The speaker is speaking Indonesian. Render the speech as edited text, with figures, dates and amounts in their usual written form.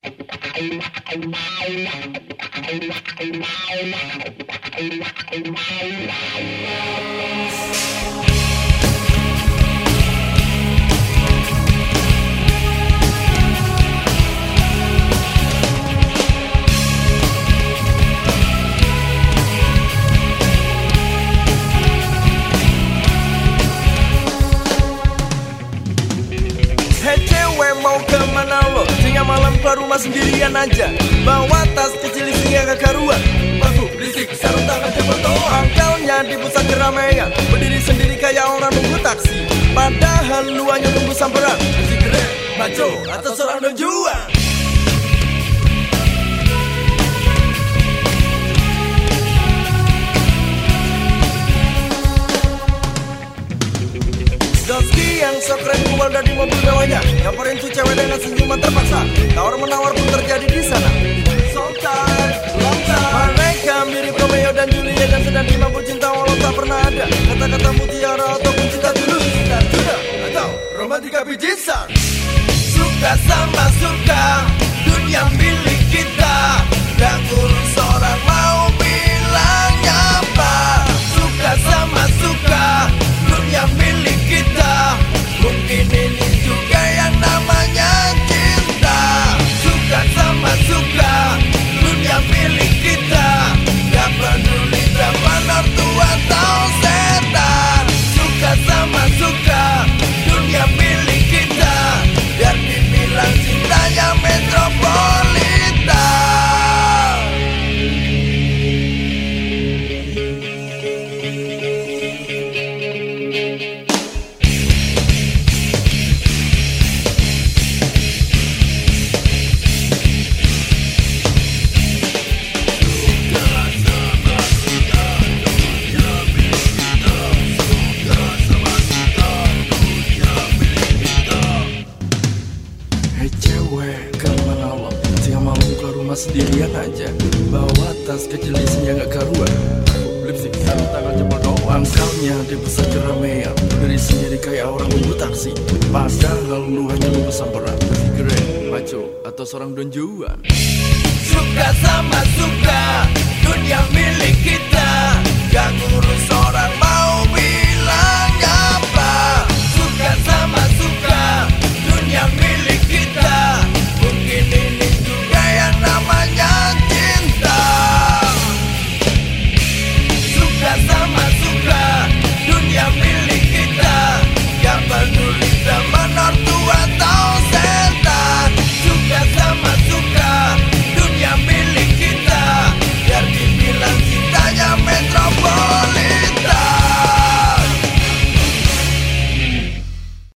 Hei cewek, mau kemana lo? Tengah malam keluar rumah sendirian aja, bawa tas kecil isinya gak karuan. Baku, berisik, sarung tangan cepet doang. Pangkalnya di pusat keramaian, berdiri sendiri kayak orang nunggu taksi, padahal lu hanya nunggu samperan. Si keren, maco, atau seorang dojuan. Doski yang sok keren keluar dari mobil mewahnya, nyamperin tuh cewek dengan senyuman terpaksa. Tawar-menawar pun terjadi di sana. Mereka mirip Romeo dan Juliet dan sedang dimabuk cinta walau tak pernah ada kata-kata mutiara ataupun cinta dulu. Cinta sudah atau romantika pijisan. Suka sama suka, dunia milik kita. Gak ngurus orang mau bilangnya apa. Suka sama suka, dunia milik kita. Mungkin ini juga yang namanya cinta. Suka sama suka, dunia milik kita. Gak peduli zaman ortu atau setan. Suka sama suka, dunia milik kita. Biar dibilang cintanya metropolitan. Hei cewek, kemana lo? Tengah malam keluar rumah sendirian aja, bawa tas kecil isinya gak karuan. Lipstick, sarung tangan jempol doang. Pangkalnya di pusat keramaian, berdiri sendiri kayak orang nunggu taksi, padahal lu hanya nunggu samperan. Si keren, maco, atau seorang donjuan. Suka sama suka, dunia milik kita. Gak ngurus orang mau bilangnya apa. Suka sama suka, dunia milik